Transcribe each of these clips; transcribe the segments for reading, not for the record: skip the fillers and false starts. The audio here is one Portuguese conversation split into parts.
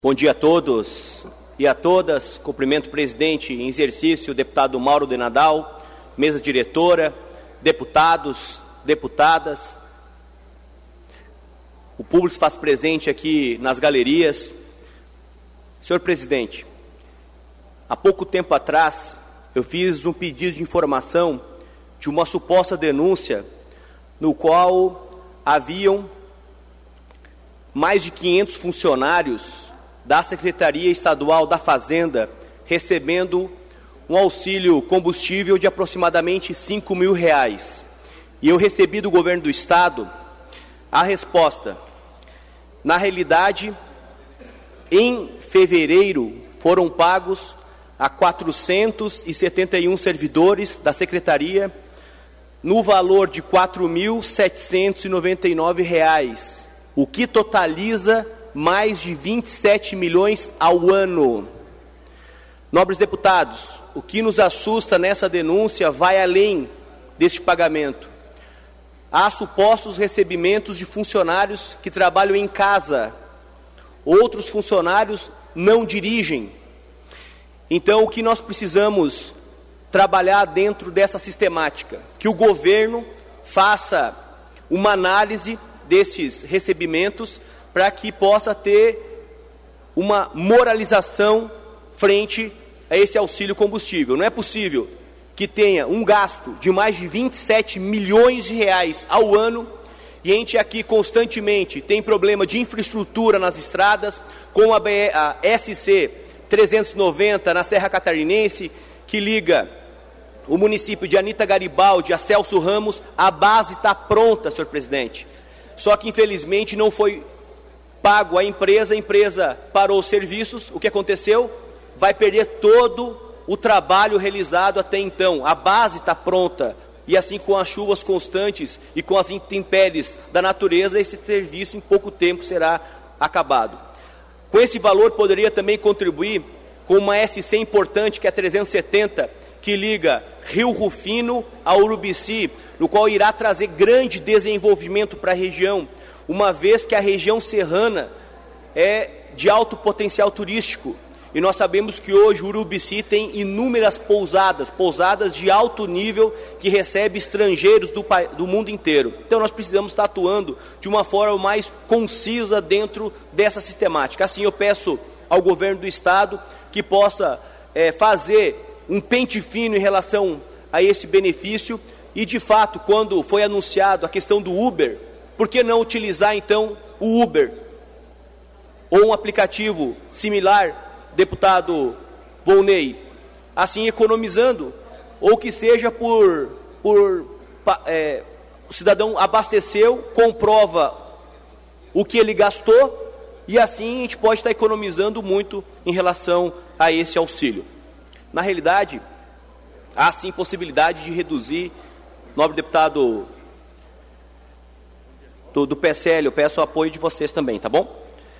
Bom dia a todos e a todas. Cumprimento o presidente em exercício, o deputado Mauro de Nadal, mesa diretora, deputados, deputadas. O público se faz presente aqui nas galerias. Senhor presidente, há pouco tempo atrás, eu fiz um pedido de informação de uma suposta denúncia no qual haviam mais de 500 funcionários da Secretaria Estadual da Fazenda recebendo um auxílio combustível de aproximadamente R$5.000. E eu recebi do governo do Estado a resposta. Na realidade, em fevereiro foram pagos a 471 servidores da Secretaria no valor de R$4.799, o que totaliza mais de 27 milhões ao ano. Nobres deputados, o que nos assusta nessa denúncia vai além deste pagamento. Há supostos recebimentos de funcionários que trabalham em casa. Outros funcionários não dirigem. Então, o que nós precisamos trabalhar dentro dessa sistemática? Que o governo faça uma análise desses recebimentos para que possa ter uma moralização frente a esse auxílio combustível. Não é possível que tenha um gasto de mais de 27 milhões de reais ao ano e a gente aqui constantemente tem problema de infraestrutura nas estradas, com a SC 390 na Serra Catarinense, que liga o município de Anita Garibaldi a Celso Ramos. A base está pronta, senhor presidente. Só que infelizmente não foi pago a empresa parou os serviços. O que aconteceu? Vai perder todo o trabalho realizado até então. A base está pronta e assim, com as chuvas constantes e com as intempéries da natureza, esse serviço em pouco tempo será acabado. Com esse valor poderia também contribuir com uma SC importante, que é 370, que liga Rio Rufino a Urubici, no qual irá trazer grande desenvolvimento para a região, uma vez que a região serrana é de alto potencial turístico. E nós sabemos que hoje o Urubici tem inúmeras pousadas de alto nível que recebe estrangeiros do mundo inteiro. Então nós precisamos estar atuando de uma forma mais concisa dentro dessa sistemática. Assim, eu peço ao governo do Estado que possa fazer um pente fino em relação a esse benefício e, de fato, quando foi anunciado a questão do Uber, por que não utilizar, então, o Uber ou um aplicativo similar, deputado Volney, assim economizando, ou que seja o cidadão abasteceu, comprova o que ele gastou e assim a gente pode estar economizando muito em relação a esse auxílio. Na realidade, há sim possibilidade de reduzir. Nobre deputado do PSL, eu peço o apoio de vocês também, tá bom?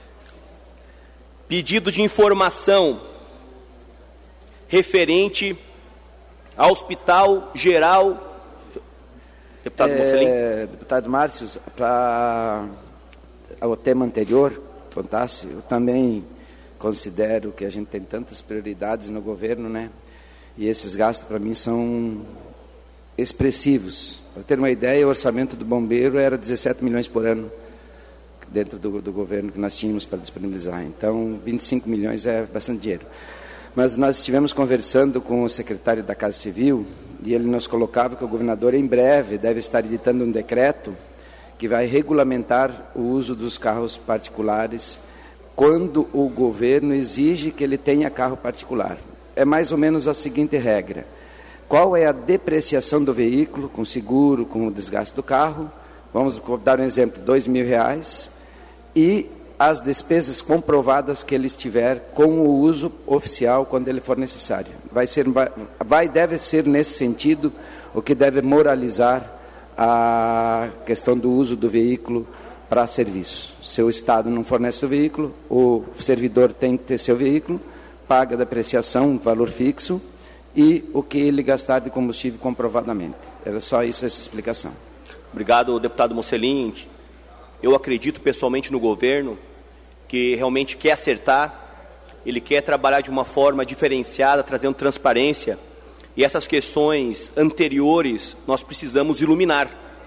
Pedido de informação referente ao Hospital Geral. Deputado Mocelin. Deputado Márcio, para o tema anterior, contasse, eu também considero que a gente tem tantas prioridades no governo, né? E esses gastos, para mim, são expressivos. Para ter uma ideia, o orçamento do bombeiro era 17 milhões por ano, dentro do governo que nós tínhamos para disponibilizar. Então, 25 milhões é bastante dinheiro. Mas nós estivemos conversando com o secretário da Casa Civil e ele nos colocava que o governador, em breve, deve estar editando um decreto que vai regulamentar o uso dos carros particulares quando o governo exige que ele tenha carro particular. É mais ou menos a seguinte regra: qual é a depreciação do veículo, com seguro, com o desgaste do carro? Vamos dar um exemplo, R$2.000, e as despesas comprovadas que ele estiver com o uso oficial quando ele for necessário. Deve ser nesse sentido o que deve moralizar a questão do uso do veículo para serviço. Se o Estado não fornece o veículo, o servidor tem que ter seu veículo, paga a depreciação, valor fixo, e o que ele gastar de combustível comprovadamente. Era só isso, essa explicação. Obrigado, deputado Mocelin. Eu acredito pessoalmente no governo que realmente quer acertar, ele quer trabalhar de uma forma diferenciada, trazendo transparência, e essas questões anteriores nós precisamos iluminar,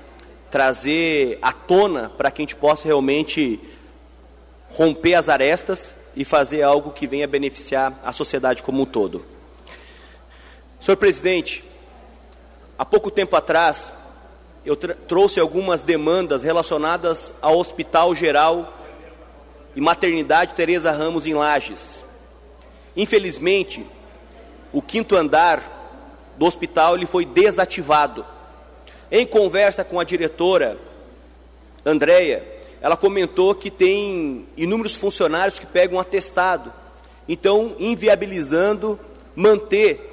trazer à tona para que a gente possa realmente romper as arestas e fazer algo que venha beneficiar a sociedade como um todo. Senhor presidente, há pouco tempo atrás, eu trouxe algumas demandas relacionadas ao Hospital Geral e Maternidade Teresa Ramos em Lages. Infelizmente, o 5º andar do hospital ele foi desativado. Em conversa com a diretora Andréia, ela comentou que tem inúmeros funcionários que pegam atestado, então inviabilizando manter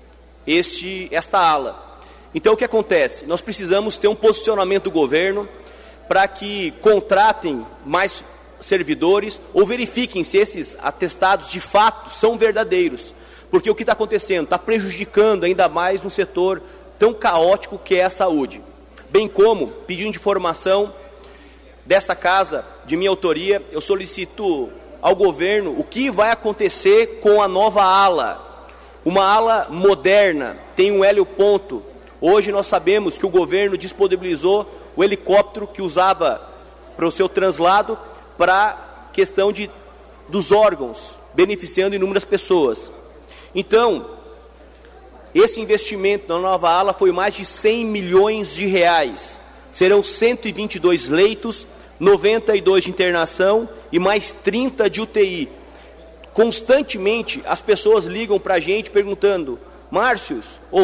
esta ala. Então o que acontece? Nós precisamos ter um posicionamento do governo para que contratem mais servidores ou verifiquem se esses atestados de fato são verdadeiros, porque o que está acontecendo está prejudicando ainda mais um setor tão caótico que é a saúde, bem como, pedindo informação desta casa, de minha autoria, eu solicito ao governo o que vai acontecer com a nova ala, uma ala moderna, tem um hélioponto. Hoje nós sabemos que o governo disponibilizou o helicóptero que usava para o seu translado para a questão dos órgãos, beneficiando inúmeras pessoas. Então, esse investimento na nova ala foi mais de 100 milhões de reais. Serão 122 leitos, 92 de internação e mais 30 de UTI. Constantemente as pessoas ligam para a gente perguntando, Márcio,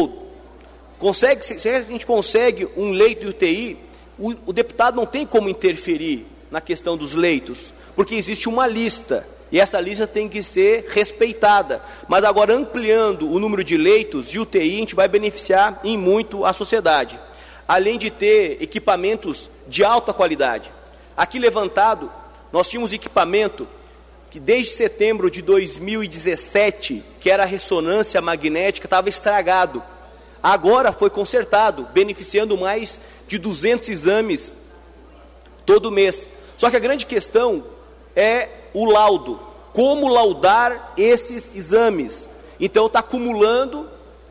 se a gente consegue um leito de UTI, o deputado não tem como interferir na questão dos leitos, porque existe uma lista, e essa lista tem que ser respeitada. Mas agora, ampliando o número de leitos de UTI, a gente vai beneficiar em muito a sociedade, além de ter equipamentos de alta qualidade. Aqui levantado, nós tínhamos equipamento que desde setembro de 2017, que era a ressonância magnética, estava estragado. Agora foi consertado, beneficiando mais de 200 exames todo mês. Só que a grande questão é o laudo. Como laudar esses exames? Então está acumulando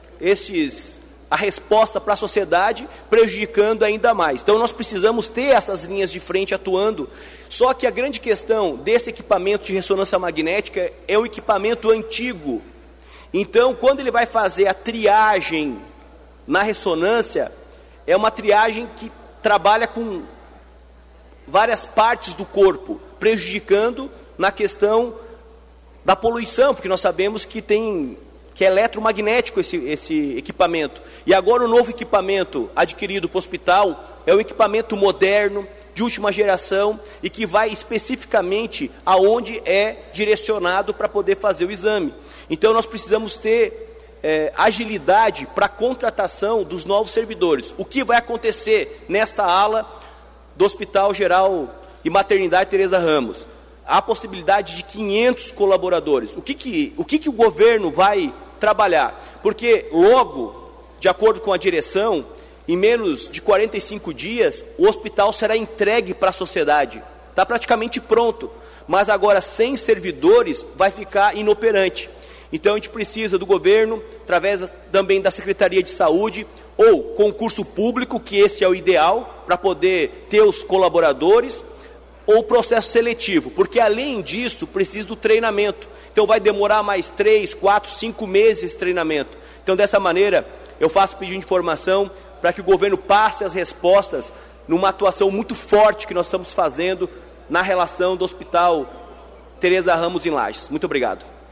a resposta para a sociedade, prejudicando ainda mais. Então nós precisamos ter essas linhas de frente atuando. Só que a grande questão desse equipamento de ressonância magnética é o equipamento antigo. Então, quando ele vai fazer a triagem na ressonância, é uma triagem que trabalha com várias partes do corpo, prejudicando na questão da poluição, porque nós sabemos que é eletromagnético esse equipamento. E agora o novo equipamento adquirido para o hospital é um equipamento moderno, de última geração, e que vai especificamente aonde é direcionado para poder fazer o exame. Então nós precisamos ter agilidade para a contratação dos novos servidores. O que vai acontecer nesta ala do Hospital Geral e Maternidade Teresa Ramos? Há a possibilidade de 500 colaboradores. O que o governo vai trabalhar? Porque logo, de acordo com a direção, em menos de 45 dias, o hospital será entregue para a sociedade. Está praticamente pronto, mas agora sem servidores vai ficar inoperante. Então a gente precisa do governo, através também da Secretaria de Saúde, ou concurso público, que esse é o ideal, para poder ter os colaboradores, ou processo seletivo, porque além disso precisa do treinamento. Então vai demorar mais 3, 4, 5 meses esse treinamento. Então dessa maneira eu faço pedido de informação para que o governo passe as respostas numa atuação muito forte que nós estamos fazendo na relação do Hospital Teresa Ramos em Lages. Muito obrigado.